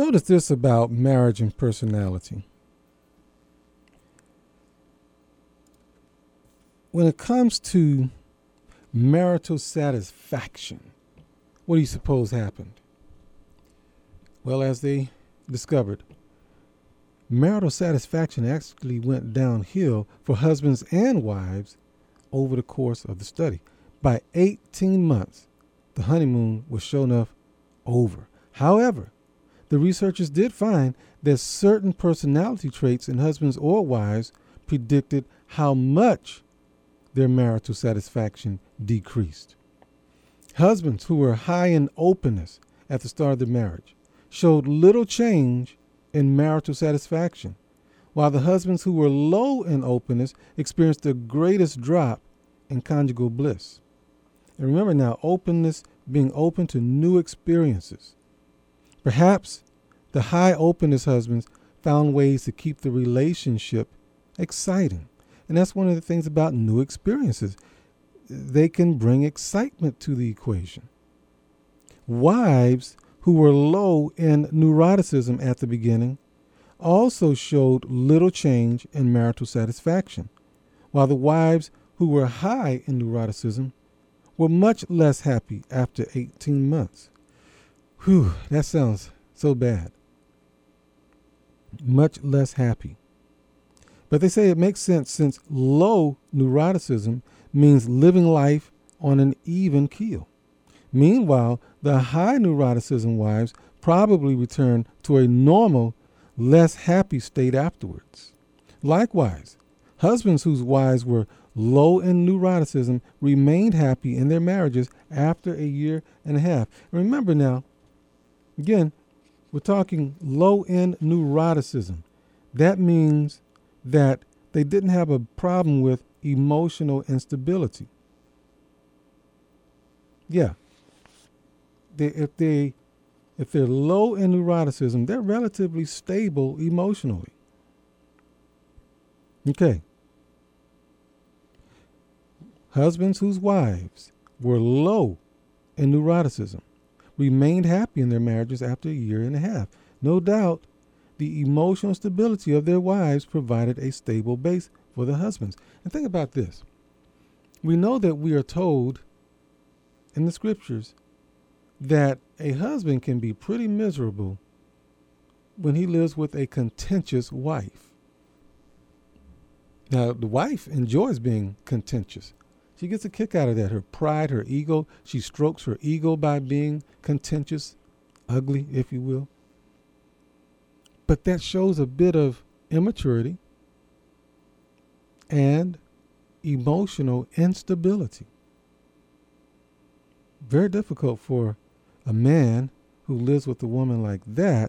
Notice this about marriage and personality. When it comes to marital satisfaction, what do you suppose happened? Well, as they discovered, marital satisfaction actually went downhill for husbands and wives over the course of the study. By 18 months, the honeymoon was sure enough over. However, the researchers did find that certain personality traits in husbands or wives predicted how much their marital satisfaction decreased. Husbands who were high in openness at the start of their marriage showed little change in marital satisfaction, while the husbands who were low in openness experienced the greatest drop in conjugal bliss. And remember now, openness, being open to new experiences. Perhaps the high openness husbands found ways to keep the relationship exciting. And that's one of the things about new experiences. They can bring excitement to the equation. Wives who were low in neuroticism at the beginning also showed little change in marital satisfaction, while the wives who were high in neuroticism were much less happy after 18 months. Whew, that sounds so bad. Much less happy. But they say it makes sense since low neuroticism means living life on an even keel. Meanwhile, the high neuroticism wives probably return to a normal, less happy state afterwards. Likewise, husbands whose wives were low in neuroticism remained happy in their marriages after a year and a half. Remember now, again, we're talking low in neuroticism. That means that they didn't have a problem with emotional instability. Yeah. If they're low in neuroticism, they're relatively stable emotionally. Okay. Husbands whose wives were low in neuroticism remained happy in their marriages after a year and a half. No doubt, the emotional stability of their wives provided a stable base for the husbands. And think about this. We know that we are told in the scriptures that a husband can be pretty miserable when he lives with a contentious wife. Now, the wife enjoys being contentious. She gets a kick out of that. Her pride, her ego. She strokes her ego by being contentious, ugly, if you will. But that shows a bit of immaturity and emotional instability. Very difficult for a man who lives with a woman like that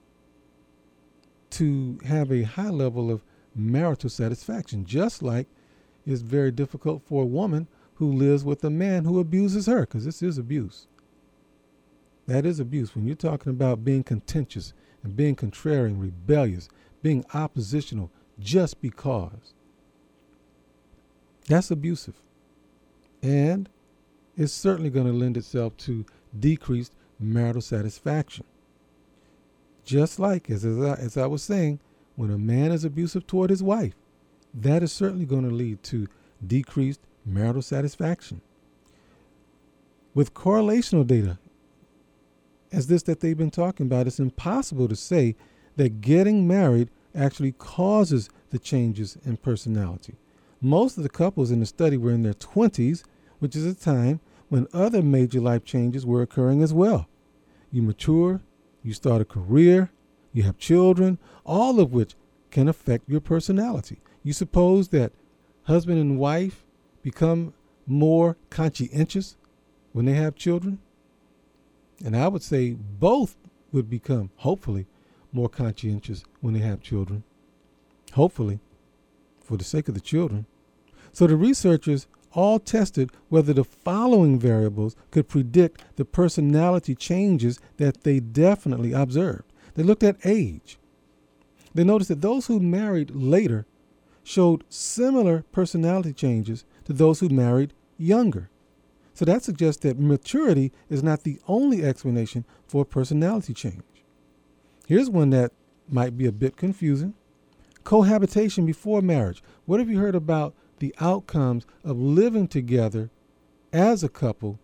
to have a high level of marital satisfaction, just like it's very difficult for a woman who lives with a man who abuses her, because this is abuse. That is abuse. When you're talking about being contentious and being contrarian, rebellious, being oppositional just because, that's abusive. And it's certainly going to lend itself to decreased marital satisfaction. Just like, as I was saying, when a man is abusive toward his wife, that is certainly going to lead to decreased marital satisfaction. With correlational data, as this that they've been talking about, it's impossible to say that getting married actually causes the changes in personality. Most of the couples in the study were in their 20s, which is a time when other major life changes were occurring as well. You mature, you start a career, you have children, all of which can affect your personality. You suppose that husband and wife become more conscientious when they have children? And I would say both would become, hopefully, more conscientious when they have children. Hopefully, for the sake of the children. So the researchers all tested whether the following variables could predict the personality changes that they definitely observed. They looked at age. They noticed that those who married later showed similar personality changes to those who married younger. So that suggests that maturity is not the only explanation for personality change. Here's one that might be a bit confusing. Cohabitation before marriage. What have you heard about the outcomes of living together as a couple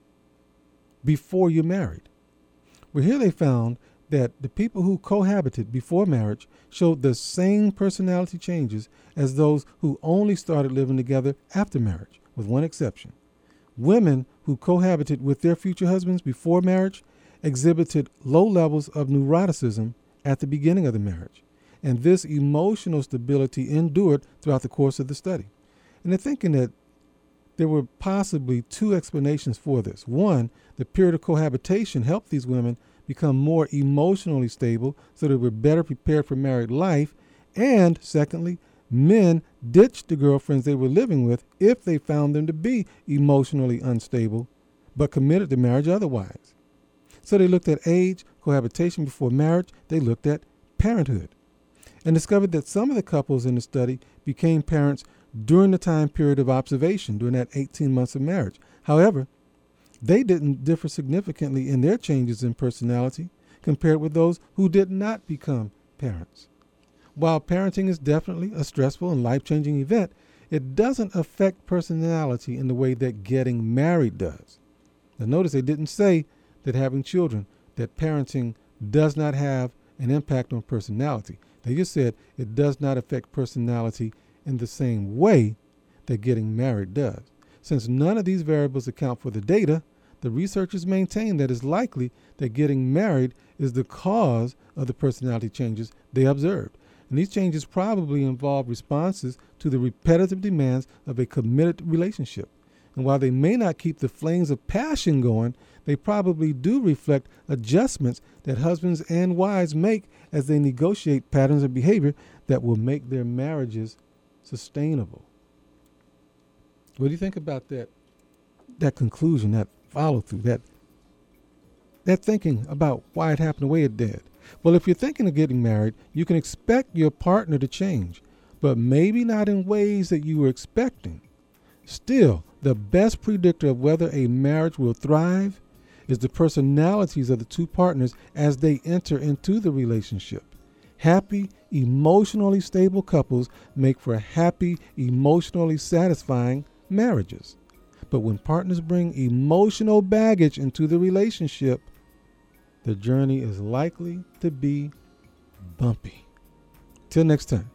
before you're married? Well, here they found that the people who cohabited before marriage showed the same personality changes as those who only started living together after marriage, with one exception. Women who cohabited with their future husbands before marriage exhibited low levels of neuroticism at the beginning of the marriage, and this emotional stability endured throughout the course of the study. And they're thinking that there were possibly two explanations for this. One, the period of cohabitation helped these women become more emotionally stable so they were better prepared for married life. And secondly, men ditched the girlfriends they were living with if they found them to be emotionally unstable, but committed to marriage otherwise. So they looked at age, cohabitation before marriage, they looked at parenthood, and discovered that some of the couples in the study became parents during the time period of observation, during that 18 months of marriage. However, they didn't differ significantly in their changes in personality compared with those who did not become parents. While parenting is definitely a stressful and life-changing event, it doesn't affect personality in the way that getting married does. Now notice they didn't say that having children, that parenting does not have an impact on personality. They just said it does not affect personality in the same way that getting married does. Since none of these variables account for the data, the researchers maintain that it's likely that getting married is the cause of the personality changes they observed. And these changes probably involve responses to the repetitive demands of a committed relationship. And while they may not keep the flames of passion going, they probably do reflect adjustments that husbands and wives make as they negotiate patterns of behavior that will make their marriages sustainable. What do you think about that conclusion, that follow-through, that thinking about why it happened the way it did? Well, if you're thinking of getting married, you can expect your partner to change, but maybe not in ways that you were expecting. Still, the best predictor of whether a marriage will thrive is the personalities of the two partners as they enter into the relationship. Happy, emotionally stable couples make for happy, emotionally satisfying marriages. But when partners bring emotional baggage into the relationship, the journey is likely to be bumpy. Till next time.